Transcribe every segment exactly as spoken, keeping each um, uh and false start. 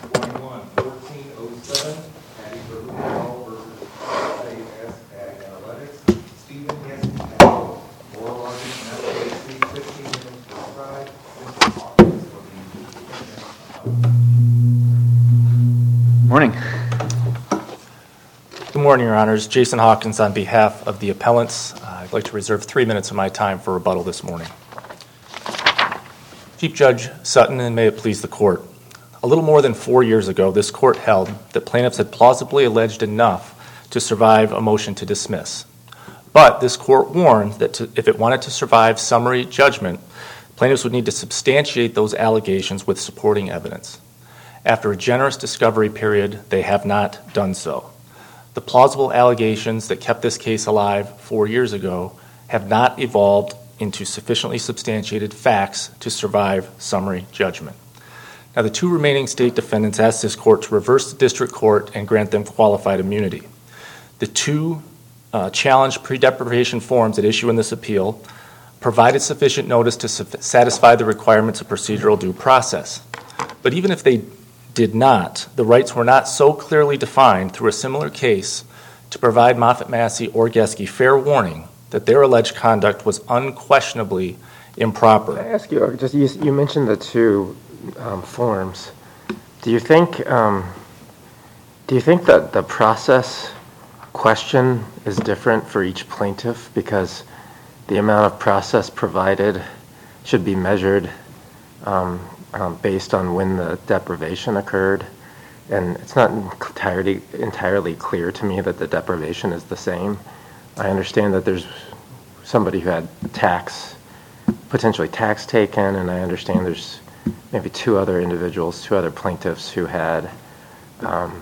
twenty-one fourteen oh seven, Patty Berlin versus S A S Ag Analytics. Stephen Yes, Patty. Oral argument not to exceed fifteen minutes per side. Mister Hawkins will be defendant. Morning. Good morning, Your Honors. Jason Hawkins on behalf of the appellants. Uh, I'd like to reserve three minutes of my time for rebuttal this morning. Chief Judge Sutton, and may it please the Court. A little more than four years ago, this Court held that plaintiffs had plausibly alleged enough to survive a motion to dismiss. But this Court warned that to, if it wanted to survive summary judgment, plaintiffs would need to substantiate those allegations with supporting evidence. After a generous discovery period, they have not done so. The plausible allegations that kept this case alive four years ago have not evolved into sufficiently substantiated facts to survive summary judgment. Now, the two remaining state defendants asked this court to reverse the district court and grant them qualified immunity. The two uh, challenged pre-deprivation forms at issue in this appeal provided sufficient notice to su- satisfy the requirements of procedural due process. But even if they did not, the rights were not so clearly defined through a similar case to provide Moffett Massey or Geske fair warning that their alleged conduct was unquestionably improper. Can I ask you, just you, you mentioned the two um, forms. Do you think um, do you think that the process question is different for each plaintiff because the amount of process provided should be measured um, Um, based on when the deprivation occurred, and it's not entirely entirely clear to me that the deprivation is the same. I understand that there's somebody who had tax, potentially tax taken, and I understand there's maybe two other individuals, two other plaintiffs who had um,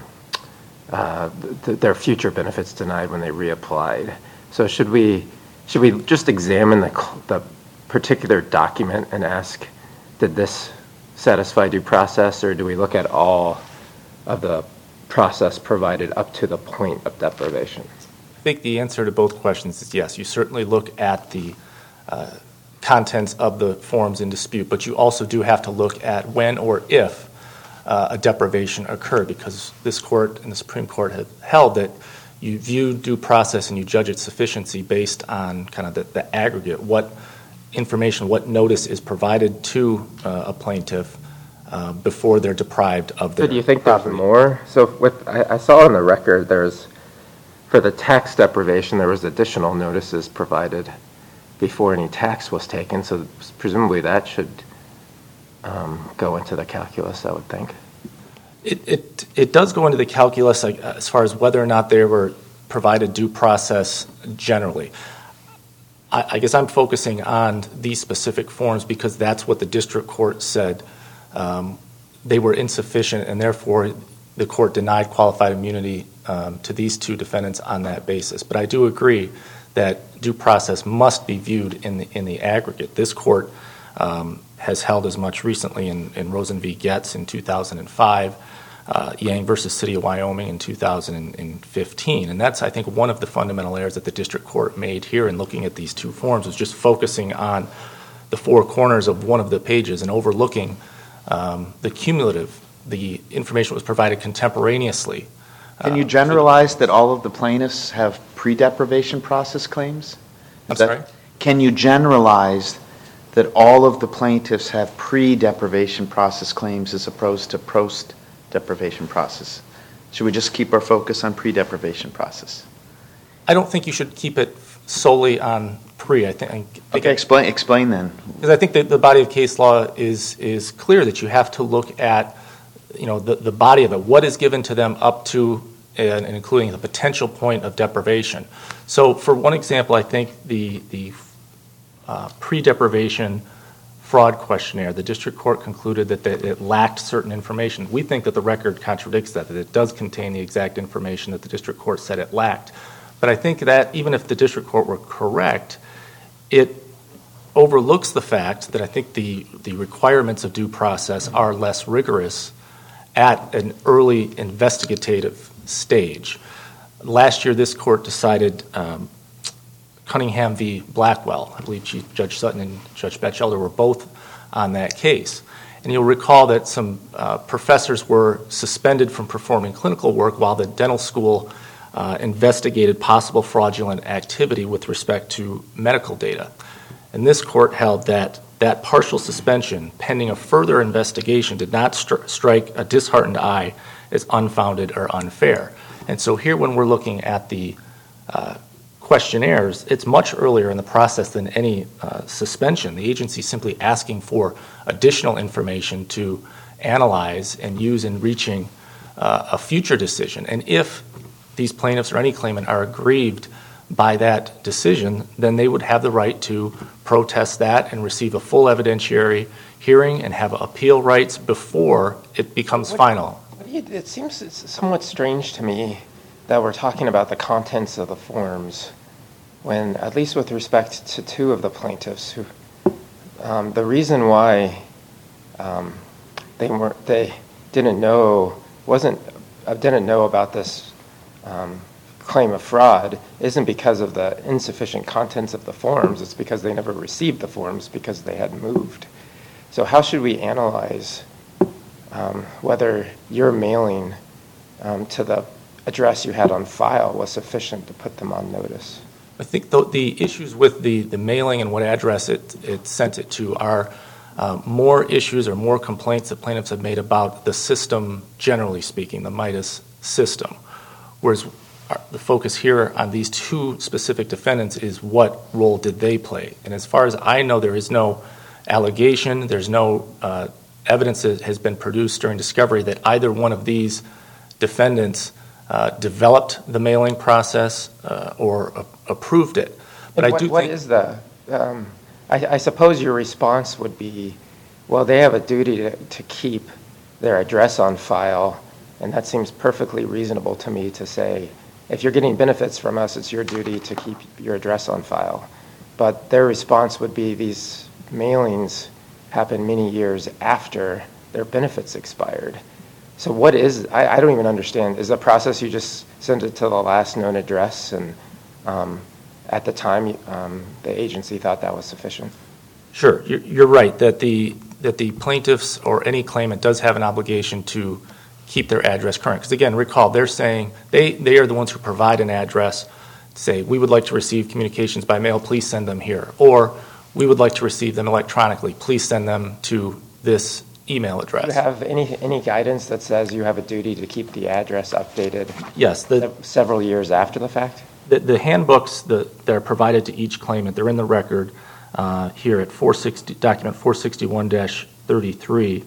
uh, th- their future benefits denied when they reapplied. So should we should we just examine the the particular document and ask, did this satisfy due process, or do we look at all of the process provided up to the point of deprivation? I think the answer to both questions is yes. You certainly look at the uh, contents of the forms in dispute, but you also do have to look at when or if uh, a deprivation occurred, because this court and the Supreme Court have held that you view due process and you judge its sufficiency based on kind of the, the aggregate, what information, what notice is provided to uh, a plaintiff uh, before they're deprived of their So do you think property. there's more? So with I, I saw on the record there's, for the tax deprivation, there was additional notices provided before any tax was taken, so presumably that should um, go into the calculus, I would think. It, it, it does go into the calculus like, as far as whether or not they were provided due process generally. I guess I'm focusing on these specific forms because that's what the district court said. Um, they were insufficient, and therefore the court denied qualified immunity um, to these two defendants on that basis. But I do agree that due process must be viewed in the, in the aggregate. This court um, has held as much recently in, in Rosen v. Getz in two thousand five, Uh, Yang versus City of Wyoming in two thousand fifteen. And that's, I think, one of the fundamental errors that the district court made here in looking at these two forms, was just focusing on the four corners of one of the pages and overlooking um, the cumulative, the information was provided contemporaneously. Can you generalize that all of the plaintiffs have pre-deprivation process claims? I'm Is that, sorry? Can you generalize that all of the plaintiffs have pre-deprivation process claims as opposed to post deprivation process? Should we just keep our focus on pre-deprivation process? I don't think you should keep it solely on pre. I think. I think Okay, explain. Explain then. Because I think that the body of case law is is clear that you have to look at, you know, the, the body of it. What is given to them up to and, and including the potential point of deprivation. So, for one example, I think the the uh, pre-deprivation fraud questionnaire, the district court concluded that it lacked certain information. We think that the record contradicts that, that it does contain the exact information that the district court said it lacked. But I think that even if the district court were correct, it overlooks the fact that I think the, the requirements of due process are less rigorous at an early investigative stage. Last year, this court decided um, Cunningham v. Blackwell. I believe Chief Judge Sutton and Judge Batchelder were both on that case. And you'll recall that some uh, professors were suspended from performing clinical work while the dental school uh, investigated possible fraudulent activity with respect to medical data. And this court held that that partial suspension, pending a further investigation, did not stri- strike a disheartened eye as unfounded or unfair. And so here, when we're looking at the uh, questionnaires, it's much earlier in the process than any uh, suspension. The agency is simply asking for additional information to analyze and use in reaching uh, a future decision. And if these plaintiffs or any claimant are aggrieved by that decision, then they would have the right to protest that and receive a full evidentiary hearing and have appeal rights before it becomes What- final. what do you- It seems it's somewhat strange to me that we're talking about the contents of the forms when, at least with respect to two of the plaintiffs, who um, the reason why um, they were they didn't know wasn't uh, didn't know about this um, claim of fraud isn't because of the insufficient contents of the forms. It's because they never received the forms because they had moved. So how should we analyze um, whether your mailing um, to the address you had on file was sufficient to put them on notice? I think the, the issues with the, the mailing and what address it, it sent it to are uh, more issues or more complaints that plaintiffs have made about the system, generally speaking, the Midas system. Whereas our, the focus here on these two specific defendants is what role did they play. And as far as I know, there is no allegation, there's no uh, evidence that has been produced during discovery that either one of these defendants uh, developed the mailing process uh, or a- approved it. But And I do what, what think is the? Um, I, I suppose your response would be, well, they have a duty to, to keep their address on file, and that seems perfectly reasonable to me to say, if you're getting benefits from us, it's your duty to keep your address on file. But their response would be these mailings happen many years after their benefits expired. So what is, I, I don't even understand, is the process you just send it to the last known address and um, at the time um, the agency thought that was sufficient? Sure, you're, you're right that the that the plaintiffs or any claimant does have an obligation to keep their address current. Because again, recall, they're saying they, they are the ones who provide an address, say, we would like to receive communications by mail, please send them here. Or we would like to receive them electronically, please send them to this email address. Do you have any, any guidance that says you have a duty to keep the address updated Yes, the, several years after the fact? the, the handbooks that, that are provided to each claimant, they're in the record uh, here at four sixty, document four sixty-one dash thirty-three.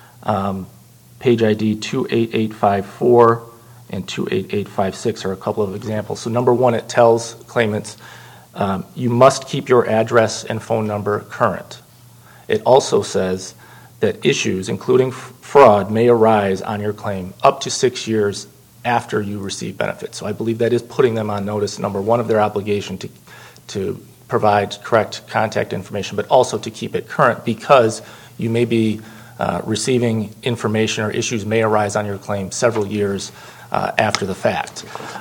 Um, Page I D two eight eight five four and two eight eight five six are a couple of examples. So number one, it tells claimants um, you must keep your address and phone number current. It also says that issues, including f- fraud, may arise on your claim up to six years after you receive benefits. So I believe that is putting them on notice, number one, of their obligation to, to provide correct contact information, but also to keep it current because you may be Uh, receiving information or issues may arise on your claim several years uh, after the fact.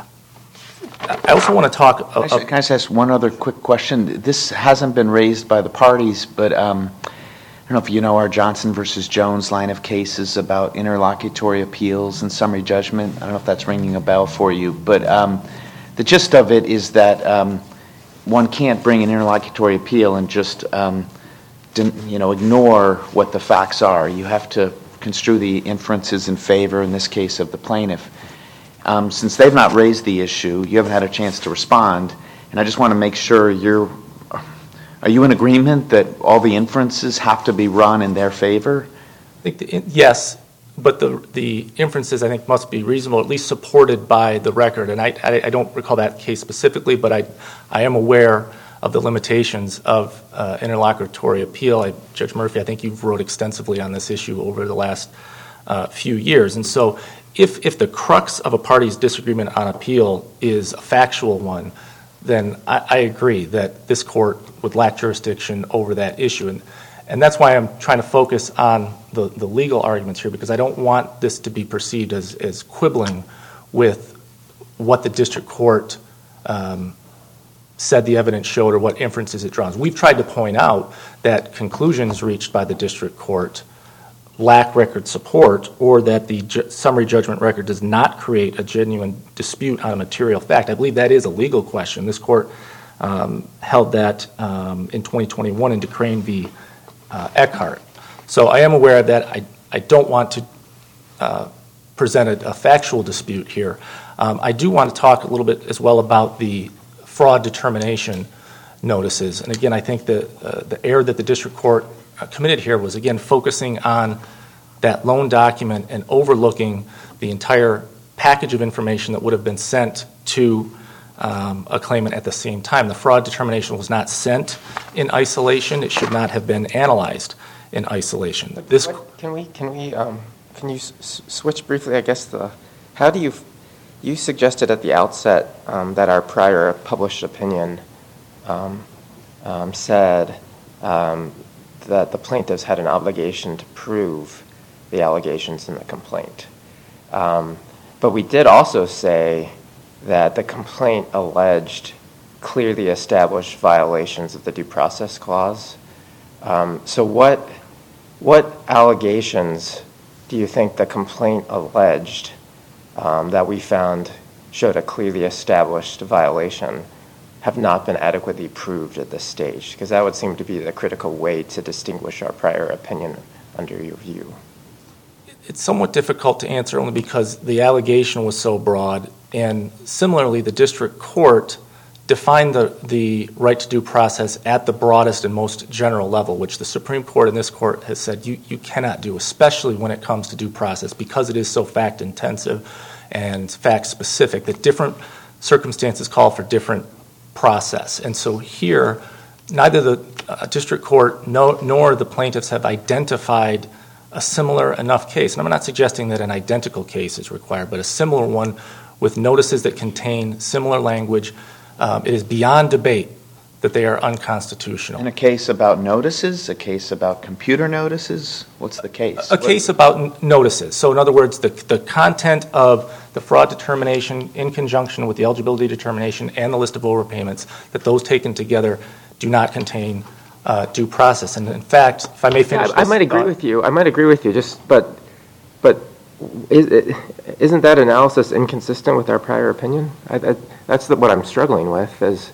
I also want to talk... Can I just- can I just ask one other quick question? This hasn't been raised by the parties, but um, I don't know if you know our Johnson versus Jones line of cases about interlocutory appeals and summary judgment. I don't know if that's ringing a bell for you, but um, the gist of it is that um, one can't bring an interlocutory appeal and just... Um, you know, ignore what the facts are. You have to construe the inferences in favor, in this case, of the plaintiff. Um, since they've not raised the issue, you haven't had a chance to respond, and I just want to make sure you're, are you in agreement that all the inferences have to be run in their favor? I think the, yes, but the the inferences, I think, must be reasonable, at least supported by the record. And I, I, I don't recall that case specifically, but I, I am aware of the limitations of uh, interlocutory appeal. I, Judge Murphy, I think you've wrote extensively on this issue over the last uh, few years. And so if, if the crux of a party's disagreement on appeal is a factual one, then I, I agree that this court would lack jurisdiction over that issue. And, and that's why I'm trying to focus on the, the legal arguments here, because I don't want this to be perceived as, as quibbling with what the district court um, said the evidence showed or what inferences it draws. We've tried to point out that conclusions reached by the district court lack record support or that the ju- summary judgment record does not create a genuine dispute on a material fact. I believe that is a legal question. This court um, held that um, in twenty twenty-one in DeCrane v. Uh, Eckhart. So I am aware of that. I, I don't want to uh, present a, a factual dispute here. Um, I do want to talk a little bit as well about the fraud determination notices. And again, I think the, uh, the error that the district court uh, committed here was, again, focusing on that loan document and overlooking the entire package of information that would have been sent to um, a claimant at the same time. The fraud determination was not sent in isolation. It should not have been analyzed in isolation. This What, can we can we um, can you s- switch briefly? I guess the how do you you suggested at the outset um, that our prior published opinion um, um, said um, that the plaintiffs had an obligation to prove the allegations in the complaint, um, but we did also say that the complaint alleged clearly established violations of the due process clause. Um, so what what allegations do you think the complaint alleged um, that we found showed a clearly established violation have not been adequately proved at this stage? Because that would seem to be the critical way to distinguish our prior opinion under your view. It's somewhat difficult to answer only because the allegation was so broad, and similarly, the district court defined the, the right to due process at the broadest and most general level, which the Supreme Court and this court has said you, you cannot do, especially when it comes to due process, because it is so fact-intensive and fact-specific, that different circumstances call for different process. And so here, neither the uh, district court no, nor the plaintiffs have identified a similar enough case. And I'm not suggesting that an identical case is required, but a similar one with notices that contain similar language. Um, it is beyond debate that they are unconstitutional. In a case about notices, a case about computer notices, what's the case? A case about n- notices. So in other words, the, the content of the fraud determination in conjunction with the eligibility determination and the list of overpayments, that those taken together do not contain uh, due process. And in fact, if I may finish Yeah, I, I this might agree thought- with you. I might agree with you. Just but but is it, isn't that analysis inconsistent with our prior opinion? I, I, that's the, what I'm struggling with. Is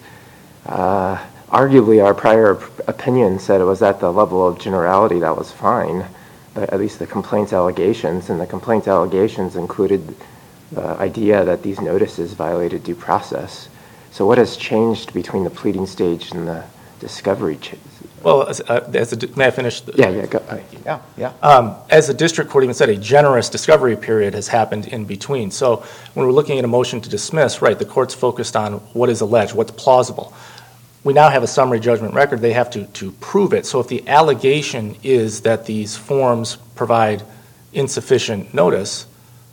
uh, arguably our prior opinion said it was at the level of generality that was fine, but at least the complaint's allegations, and the complaint's allegations included the idea that these notices violated due process. So what has changed between the pleading stage and the discovery? Ch- Well, as, uh, as a, may I finish? The, yeah, yeah, go, uh, Yeah, yeah. Um, as the district court even said, a generous discovery period has happened in between. So when we're looking at a motion to dismiss, right, the court's focused on what is alleged, what's plausible. We now have a summary judgment record. They have to, to prove it. So if the allegation is that these forms provide insufficient notice,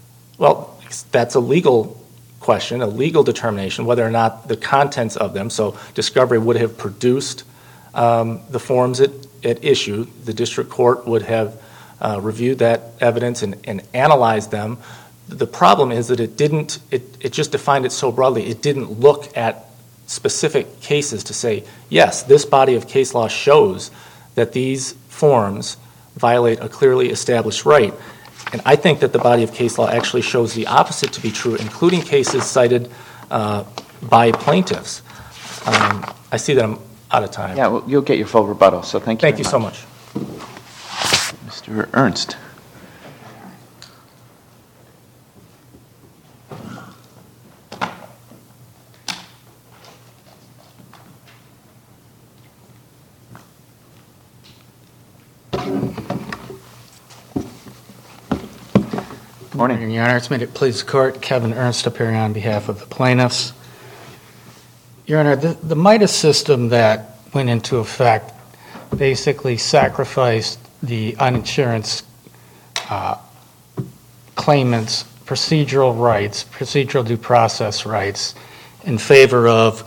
well, that's a legal question, a legal determination, whether or not the contents of them, so discovery would have produced um, the forms at, at issue. The district court would have uh, reviewed that evidence and, and analyzed them. The problem is that it didn't, it, it just defined it so broadly, it didn't look at specific cases to say, yes, this body of case law shows that these forms violate a clearly established right. And I think that the body of case law actually shows the opposite to be true, including cases cited uh, by plaintiffs. Um, I see that I'm out of time. Yeah, well, you'll get your full rebuttal, so thank you Thank very you so much. Mister Ernst. Morning. Your Honor, it's made it please the court. Kevin Ernst appearing on behalf of the plaintiffs. Your Honor, the, the Midas system that went into effect basically sacrificed the uninsurance uh, claimants' procedural rights, procedural due process rights, in favor of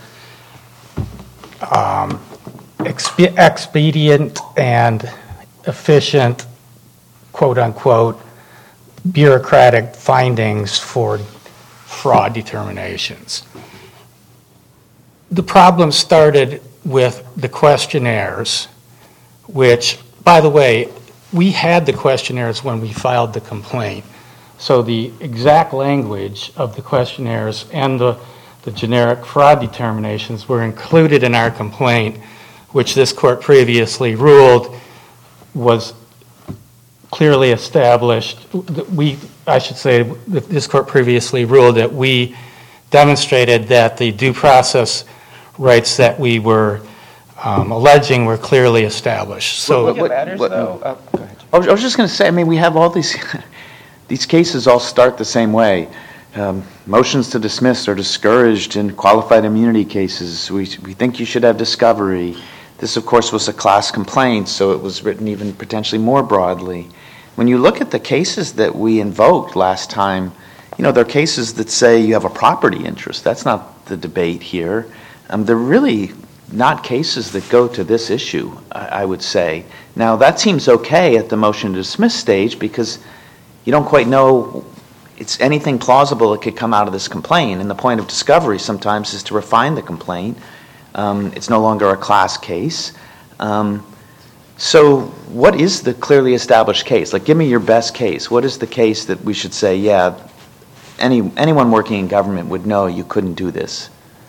um, expe- expedient and efficient, quote unquote, bureaucratic findings for fraud determinations. The problem started with the questionnaires, which, by the way, we had the questionnaires when we filed the complaint. So the exact language of the questionnaires and the, the generic fraud determinations were included in our complaint, which this court previously ruled was clearly established. We, I should say, this court previously ruled that we demonstrated that the due process rights that we were um, alleging were clearly established. So, What- what- matters, what- though? Oh, go ahead. I was, I was just going to say, I mean, we have all these, these cases all start the same way. Um, motions to dismiss are discouraged in qualified immunity cases. We, we think you should have discovery. This, of course, was a class complaint, so it was written even potentially more broadly. When you look at the cases that we invoked last time, you know, there are cases that say you have a property interest. That's not the debate here. Um, they're really not cases that go to this issue, I, I would say. Now, that seems okay at the motion to dismiss stage because you don't quite know it's anything plausible that could come out of this complaint. And the point of discovery sometimes is to refine the complaint. Um, it's no longer a class case. Um, so what is the clearly established case? Like, give me your best case. What is the case that we should say, yeah, any anyone working in government would know you couldn't do this?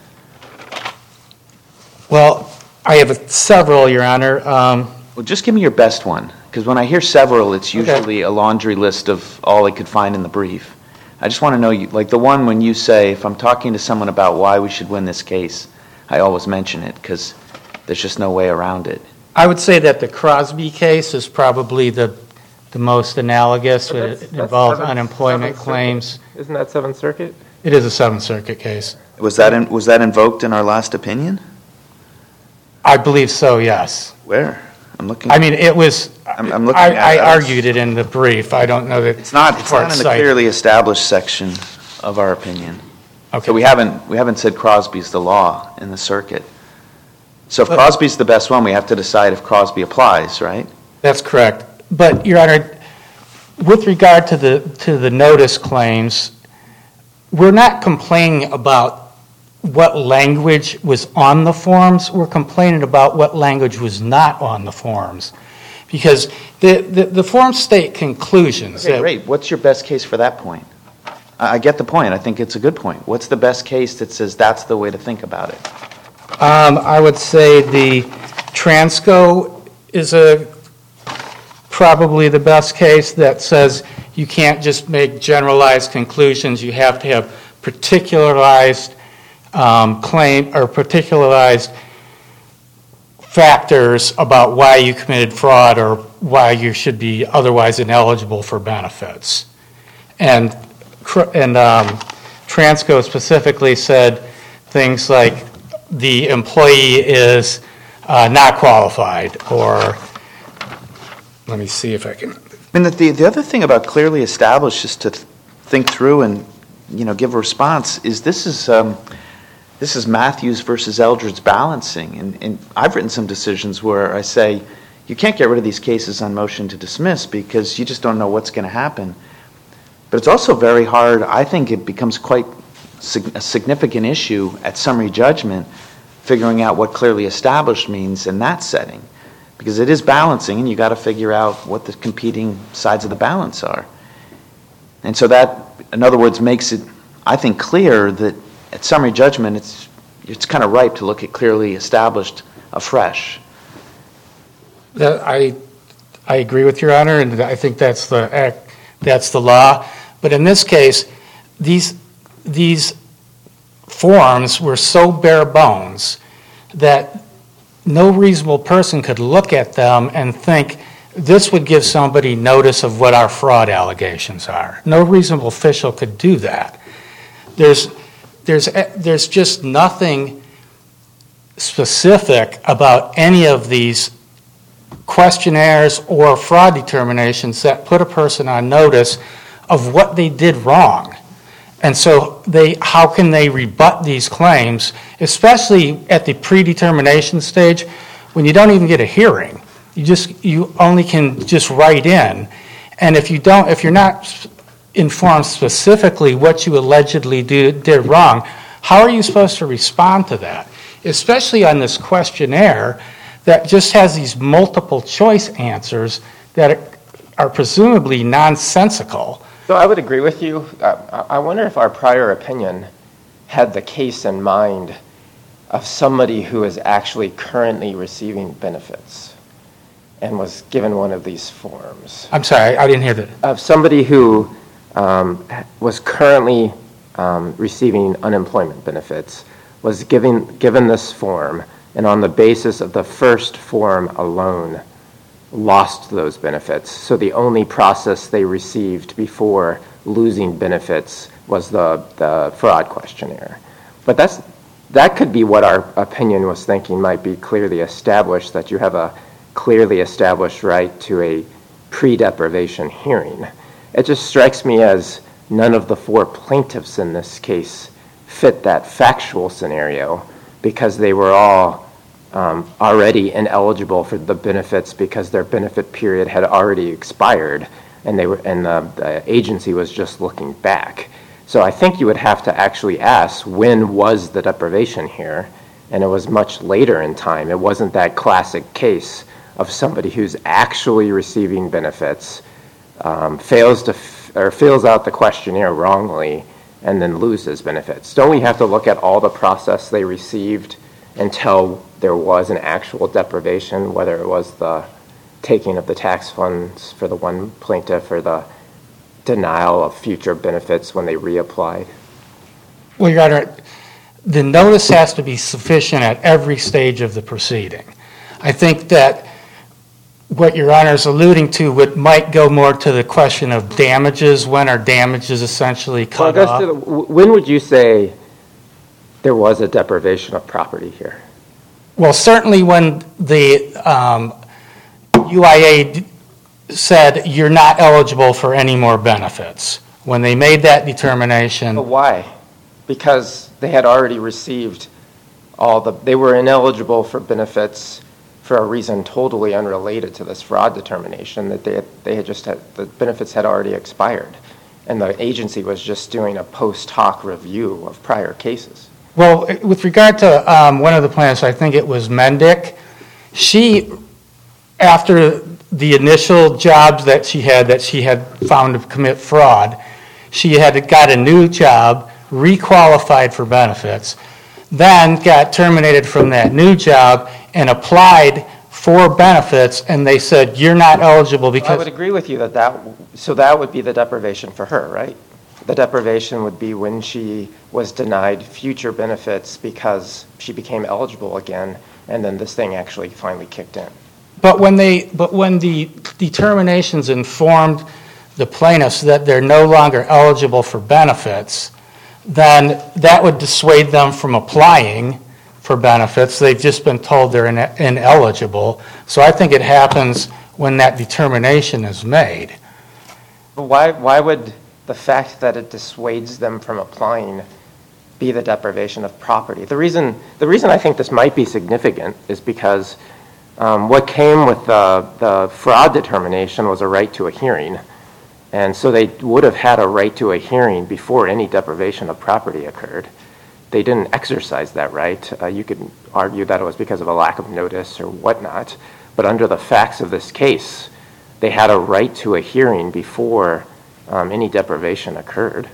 well, I have several, Your Honor. Um, Well, just give me your best one, because when I hear several, it's Okay. usually a laundry list of all I could find in the brief. I just want to know, you, like the one when you say, if I'm talking to someone about why we should win this case, I always mention it, because there's just no way around it. I would say that the Crosby case is probably the the most analogous. But It that's- that's involves Seventh- unemployment Seventh Circuit. claims. Isn't that Seventh Circuit? It is a Seventh Circuit case. Was that in, was that invoked in our last opinion? I believe so, yes. Where? I'm looking. I mean, it was, I'm- I'm looking I, at I it. argued it in the brief. I don't know that. It's not. It's court not in the cited. clearly established section of our opinion. Okay. So we haven't we haven't said Crosby's the law in the circuit. So if But- Crosby's the best one, we have to decide if Crosby applies, right? That's correct. But, Your Honor, with regard to the, to the notice claims, we're not complaining about what language was on the forms. We're complaining about what language was not on the forms. Because the, the, the forms state conclusions. Okay, that- great. What's your best case for that point? I I get the point. I think it's a good point. What's the best case that says that's the way to think about it? Um, I would say the Transco is a, probably the best case that says you can't just make generalized conclusions. You have to have particularized um, claim or particularized factors about why you committed fraud or why you should be otherwise ineligible for benefits. And cr- and um, Transco specifically said things like the employee is uh, not qualified, or let me see if I can. I mean, the, the, the other thing about clearly established is to th- think through and, you know, give a response is this is, um, this is Matthews versus Eldred's balancing. And, and I've written some decisions where I say, you can't get rid of these cases on motion to dismiss because you just don't know what's going to happen. But it's also very hard. I think it becomes quite sig- a significant issue at summary judgment, figuring out what clearly established means in that setting. Because it is balancing, and you got to figure out what the competing sides of the balance are. And so that, in other words, makes it, I think, clear that at summary judgment, it's it's kind of ripe to look at clearly established afresh. That I I agree with Your Honor, and I think that's the act, that's the law. But in this case, these these forms were so bare bones that no reasonable person could look at them and think this would give somebody notice of what our fraud allegations are. No reasonable official could do that. There's there's there's just nothing specific about any of these questionnaires or fraud determinations that put a person on notice of what they did wrong. And so they, how can they rebut these claims, especially at the predetermination stage when you don't even get a hearing? You just, you only can just write in. And if you don't, if you're not informed specifically what you allegedly do, did wrong, how are you supposed to respond to that? Especially on this questionnaire that just has these multiple choice answers that are presumably nonsensical. So I would agree with you. Uh, I wonder if our prior opinion had the case in mind of somebody who is actually currently receiving benefits and was given one of these forms. I'm sorry, I didn't hear that. Of somebody who um, was currently um, receiving unemployment benefits, was given, given this form, and on the basis of the first form alone, lost those benefits. So the only process they received before losing benefits was the, the fraud questionnaire. But that's, that could be what our opinion was thinking might be clearly established, that you have a clearly established right to a pre-deprivation hearing. It just strikes me as none of the four plaintiffs in this case fit that factual scenario because they were all um, already ineligible for the benefits because their benefit period had already expired and they were and the, the agency was just looking back. So I think you would have to actually ask, when was the deprivation here? And it was much later in time. It wasn't that classic case of somebody who's actually receiving benefits, um, fails to f- or fills out the questionnaire wrongly, and then loses benefits. Don't we have to look at all the process they received until there was an actual deprivation, whether it was the taking of the tax funds for the one plaintiff or the denial of future benefits when they reapplied? Well, Your Honor, the notice has to be sufficient at every stage of the proceeding. I think that what Your Honor is alluding to would, might go more to the question of damages. When are damages essentially cut well, off? to the, when would you say there was a deprivation of property here? Well, certainly when the um, U I A d- said you're not eligible for any more benefits. When they made that determination. But why? Because they had already received all the, they were ineligible for benefits for a reason totally unrelated to this fraud determination, that they had, they had just had, the benefits had already expired. And the agency was just doing a post hoc review of prior cases. Well, with regard to um, one of the plaintiffs, I think it was Mendick, she, after the initial jobs that she had, that she had found to commit fraud, she had got a new job, requalified for benefits, then got terminated from that new job and applied for benefits, and they said, you're not eligible because... I would agree with you that that, so that would be the deprivation for her, right? The deprivation would be when she was denied future benefits because she became eligible again, and then this thing actually finally kicked in. But when they, but when the determinations informed the plaintiffs that they're no longer eligible for benefits, then that would dissuade them from applying for benefits. They've just been told they're in, ineligible. So I think it happens when that determination is made. But why, why would the fact that it dissuades them from applying be the deprivation of property? The reason, the reason I think this might be significant is because um, what came with the, the fraud determination was a right to a hearing. And so they would have had a right to a hearing before any deprivation of property occurred. They didn't exercise that right. Uh, you could argue that it was because of a lack of notice or whatnot. But under the facts of this case, they had a right to a hearing before um, any deprivation occurred.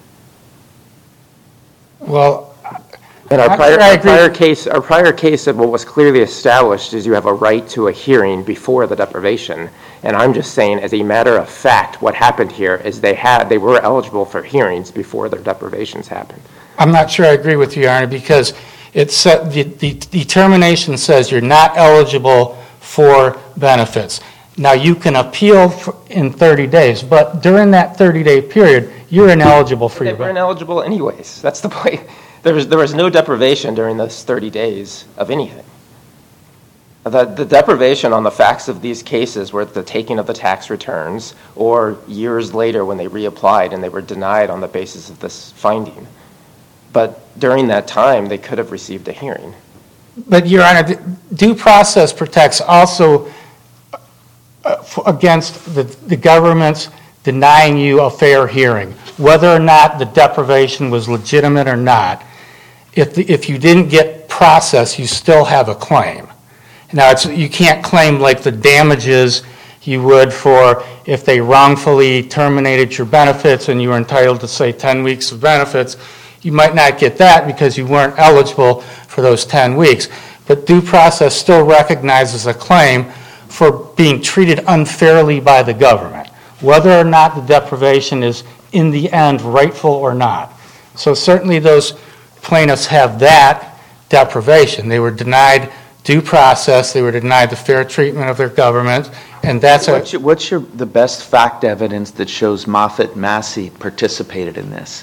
Well, And our I- prior, I our agree. prior case, our prior case said what was clearly established is you have a right to a hearing before the deprivation. And I'm just saying, as a matter of fact, what happened here is they had, they were eligible for hearings before their deprivations happened. I'm not sure I agree with you, Your Honor, because it said, the, the determination says you're not eligible for benefits. Now, you can appeal for, in thirty days, but during that thirty-day period, you're ineligible for They your were benefits. ineligible anyways. That's the point. There was, there was no deprivation during those thirty days of anything. The, the deprivation on the facts of these cases were the taking of the tax returns, or years later when they reapplied and they were denied on the basis of this finding. But during that time, they could have received a hearing. But, Your Honor, the due process protects also uh, f- against the, the government's denying you a fair hearing, whether or not the deprivation was legitimate or not. If, the, if you didn't get process, you still have a claim. Now, it's, you can't claim like the damages you would for if they wrongfully terminated your benefits and you were entitled to, say, ten weeks of benefits. You might not get that because you weren't eligible for those ten weeks. But due process still recognizes a claim for being treated unfairly by the government, whether or not the deprivation is in the end rightful or not. So certainly those plaintiffs have that deprivation. They were denied due process, they were denied the fair treatment of their government, and that's What's, a... your, what's your, the best fact evidence that shows Moffitt Massey participated in this?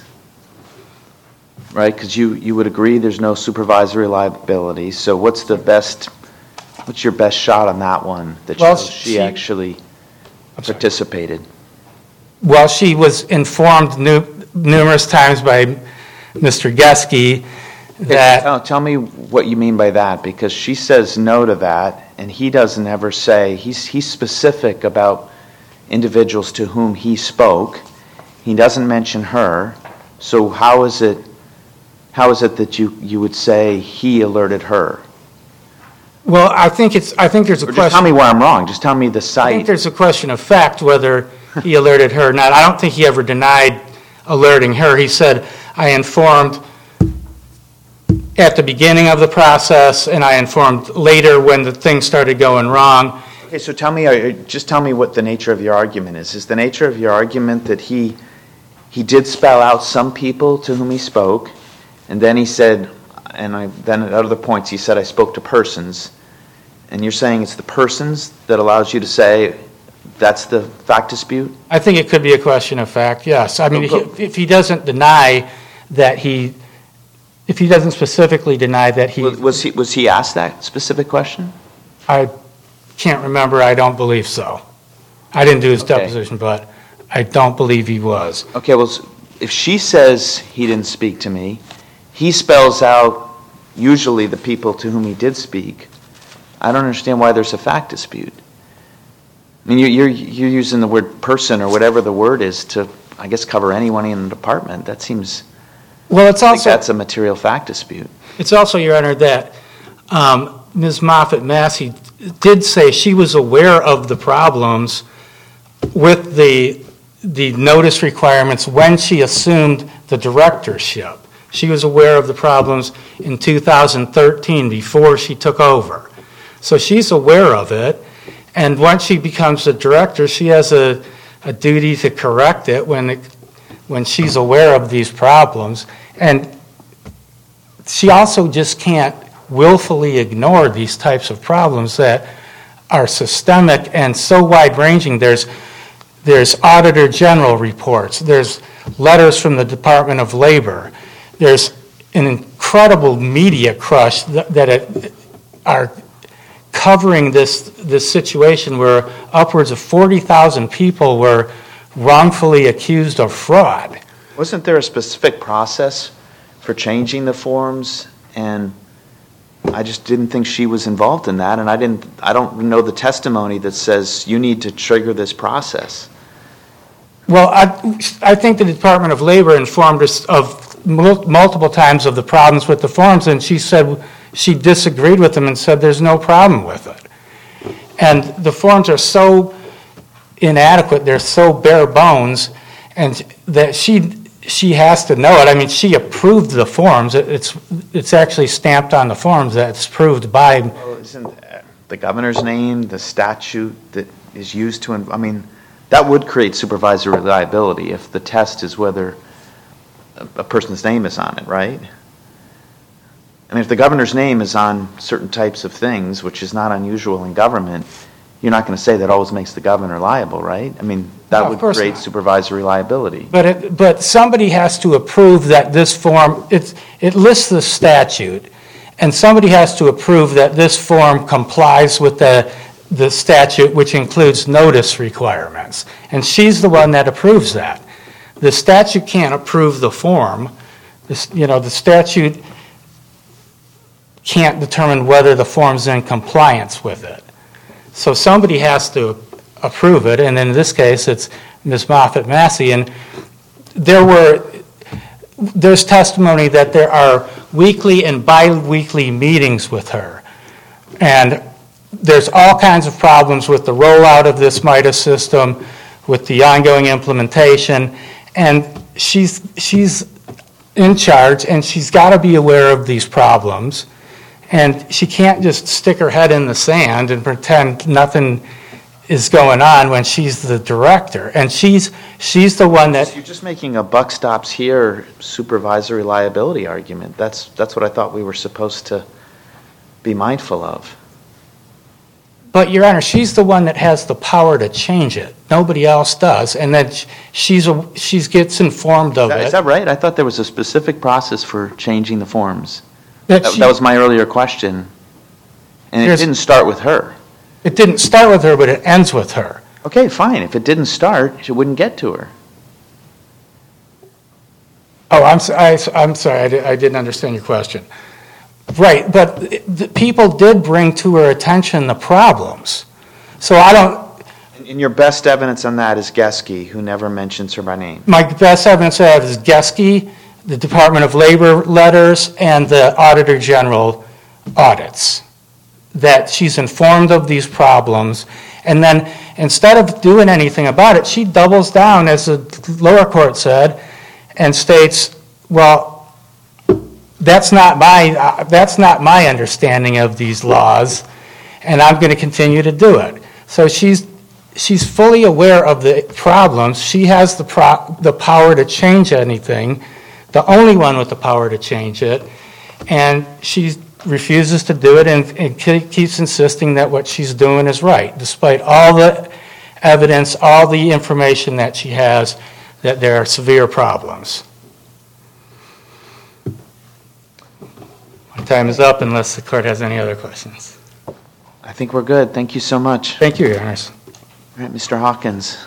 Right, because you, you would agree there's no supervisory liability, so what's the best, what's your best shot on that one that Well, shows she, she- actually participated? Well, she was informed nu- numerous times by Mister Geske that... Tell, tell me what you mean by that, because she says no to that, and he doesn't ever say, he's, he's specific about individuals to whom he spoke. He doesn't mention her, so how is it, how is it that you, you would say he alerted her? Well, I think it's. I think there's a Or just question... tell me where I'm wrong, just tell me the I think site. there's a question of fact whether he alerted her or not. I don't think he ever denied alerting her. He said, I informed at the beginning of the process, and I informed later when the thing started going wrong. Okay, so tell me, uh, just tell me what the nature of your argument is. Is the nature of your argument that he, he did spell out some people to whom he spoke, and then he said, and I, then at other points he said, I spoke to persons, and you're saying it's the persons that allows you to say that's the fact dispute? I think it could be a question of fact, yes. I mean, if he- if he doesn't deny that he, if he doesn't specifically deny that he... Was, was he was he asked that specific question? I can't remember. I don't believe so. I didn't do his Okay. deposition, but I don't believe he was. Okay, well, if she says he didn't speak to me, he spells out usually the people to whom he did speak. I don't understand why there's a fact dispute. I mean, you- you're, you're using the word person or whatever the word is to, I guess, cover anyone in the department. That seems, Well, it's I think also... that's a material fact dispute. It's also, Your Honor, that um, Miz Moffitt Massey did say she was aware of the problems with the the notice requirements when she assumed the directorship. She was aware of the problems in two thousand thirteen before she took over. So she's aware of it, and once she becomes the director, she has a, a duty to correct it when it, when she's aware of these problems. And she also just can't willfully ignore these types of problems that are systemic and so wide-ranging. There's, there's Auditor General reports. There's letters from the Department of Labor. There's an incredible media crush that, that it, are covering this, this situation where upwards of forty thousand people were wrongfully accused of fraud. Wasn't there a specific process for changing the forms? And I just didn't think she was involved in that, and I didn't. I don't know the testimony that says you need to trigger this process. Well, I, I think the Department of Labor informed us of mul- multiple times of the problems with the forms, and she said she disagreed with them and said there's no problem with it. And the forms are so inadequate, they're so bare bones, and that she she has to know it. I mean, she approved the forms. It, it's it's actually stamped on the forms that it's approved by. Well, isn't the governor's name the statute that is used to? I mean, that would create supervisory liability if the test is whether a, a person's name is on it, right? I mean, if the governor's name is on certain types of things, which is not unusual in government, you're not going to say that always makes the governor liable, right? I mean, that No, of would course create not. supervisory liability. But it, but somebody has to approve that this form, it, it lists the statute, and somebody has to approve that this form complies with the, the statute, which includes notice requirements. And she's the one that approves that. The statute can't approve the form. This, you know, the statute can't determine whether the form's in compliance with it. So somebody has to approve it, and in this case, it's Miz Moffitt Massey. And there were, there's testimony that there are weekly and bi-weekly meetings with her. And there's all kinds of problems with the rollout of this MIDA system, with the ongoing implementation, and she's she's in charge, and she's got to be aware of these problems, and she can't just stick her head in the sand and pretend nothing is going on when she's the director, and she's she's the one that. You're just making a buck stops here supervisory liability argument. That's that's what I thought we were supposed to be mindful of. But, Your Honor, she's the one that has the power to change it. Nobody else does, and then she's a, she gets informed of Is that, it. is that right? I thought there was a specific process for changing the forms. That That, she- that was my earlier question, and it There's- didn't start with her. It didn't start with her, but it ends with her. Okay, fine. If it didn't start, it wouldn't get to her. Oh, I'm, so- I, I'm sorry, I, di- I didn't understand your question. Right, but the people did bring to her attention the problems. So I don't, And, and your best evidence on that is Geske, who never mentions her by name. my best evidence of that is Geske, the Department of Labor letters, and the Auditor General audits, that she's informed of these problems, and then instead of doing anything about it, she doubles down, as the lower court said, and states, well, that's not my uh, that's not my understanding of these laws, and I'm going to continue to do it. So she's she's fully aware of the problems. She has the pro- the power to change anything, the only one with the power to change it, and she refuses to do it, and, and ke- keeps insisting that what she's doing is right, despite all the evidence, all the information that she has, that there are severe problems. My time is up unless the court has any other questions. I think we're good. Thank you so much. Thank you, Your Honors. All right, Mister Hawkins.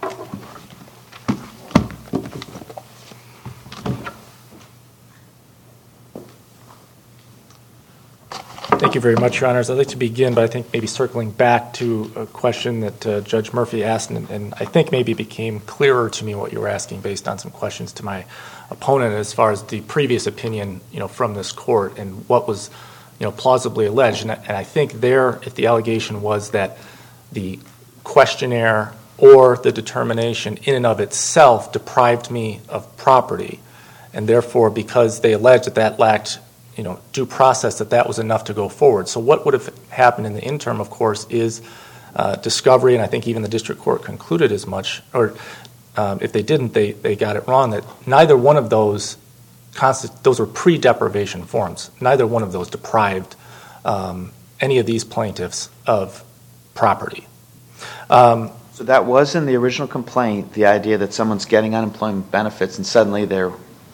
Thank you very much, Your Honors. I'd like to begin by, I think, maybe circling back to a question that uh, Judge Murphy asked, and, and I think maybe it became clearer to me what you were asking based on some questions to my opponent as far as the previous opinion, you know, from this court and what was, you know, plausibly alleged. And I, and I think there, if the allegation was that the questionnaire or the determination in and of itself deprived me of property, and therefore, because they alleged that that lacked, you know, due process, that that was enough to go forward. So what would have happened in the interim, of course, is uh, discovery, and I think even the district court concluded as much, or um, if they didn't, they, they got it wrong, that neither one of those, consti- those were pre-deprivation forms, neither one of those deprived um, any of these plaintiffs of property. Um, So that was in the original complaint, the idea that someone's getting unemployment benefits and suddenly they're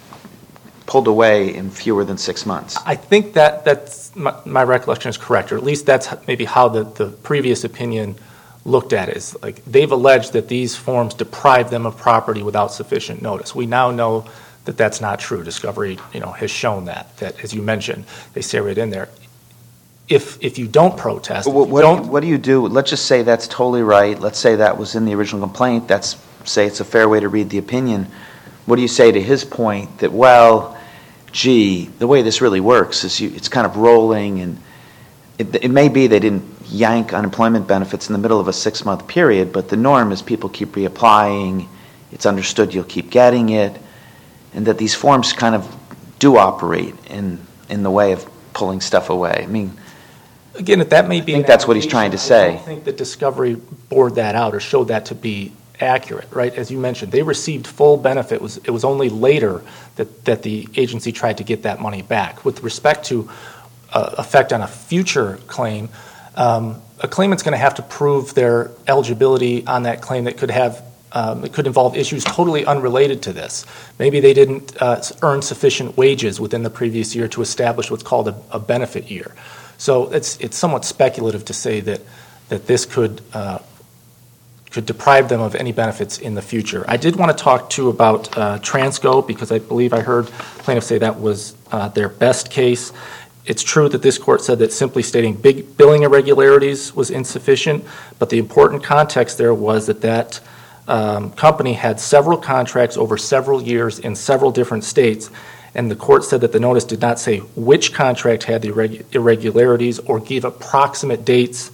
pulled away in fewer than six months. I think that that's my, my recollection is correct, or at least that's maybe how the, the previous opinion looked at it. Is like they've alleged that these forms deprive them of property without sufficient notice. We now know that that's not true. Discovery, you know, has shown that. That, as you mentioned, they say right in there. If if you don't protest, What, if you what, don't, do you, what do you do? Let's just say that's totally right. Let's say that was in the original complaint. That's say it's a fair way to read the opinion. What do you say to his point that, well, gee, the way this really works is you, it's kind of rolling, and it, it may be they didn't yank unemployment benefits in the middle of a six-month period, but the norm is people keep reapplying, it's understood you'll keep getting it, and that these forms kind of do operate in, in the way of pulling stuff away. I mean, again, if that may be, I think an that's what he's trying to allegation, I say. don't think that Discovery bore that out or showed that to be accurate, right? As you mentioned, they received full benefit. It was, it was only later that, that the agency tried to get that money back. With respect to uh, effect on a future claim, um, a claimant's going to have to prove their eligibility on that claim that could have um, it could involve issues totally unrelated to this. Maybe they didn't uh, earn sufficient wages within the previous year to establish what's called a, a benefit year. So it's it's somewhat speculative to say that that this could uh, could deprive them of any benefits in the future. I did want to talk too about uh, Transco, because I believe I heard plaintiffs say that was uh, their best case. It's true that this court said that simply stating big billing irregularities was insufficient, but the important context there was that that um, company had several contracts over several years in several different states, and the court said that the notice did not say which contract had the irreg- irregularities or give approximate dates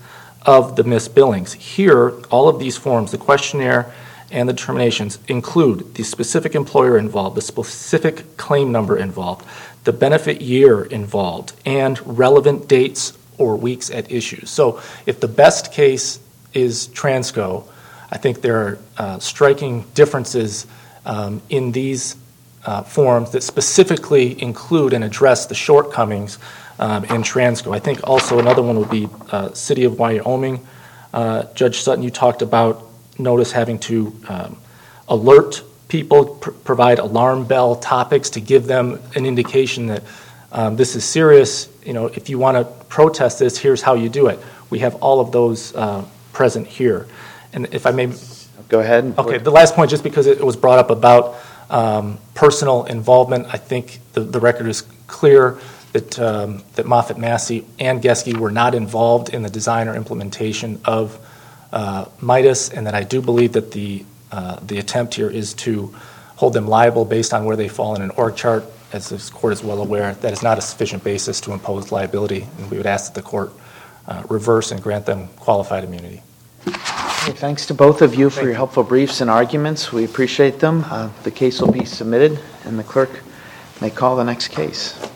of the missed billings. Here, all of these forms, the questionnaire and the determinations, include the specific employer involved, the specific claim number involved, the benefit year involved, and relevant dates or weeks at issue. So if the best case is Transco, I think there are uh, striking differences um, in these uh, forms that specifically include and address the shortcomings um, in Transco. I think also another one would be uh, City of Wyoming. Uh, Judge Sutton, you talked about notice having to um, alert people, pr- provide alarm bell topics to give them an indication that um, this is serious. You know, if you want to protest this, here's how you do it. We have all of those uh, present here. And if I may... Go ahead. Okay, the last point, just because it was brought up about um, personal involvement, I think the, the record is clear that um, that Moffett Massey and Geske were not involved in the design or implementation of uh, Midas, and that I do believe that the uh, the attempt here is to hold them liable based on where they fall in an org chart. As this court is well aware, that is not a sufficient basis to impose liability, and we would ask that the court uh, reverse and grant them qualified immunity. Okay, thanks to both of you for your helpful briefs and arguments. We appreciate them. Uh, the case will be submitted, and the clerk may call the next case.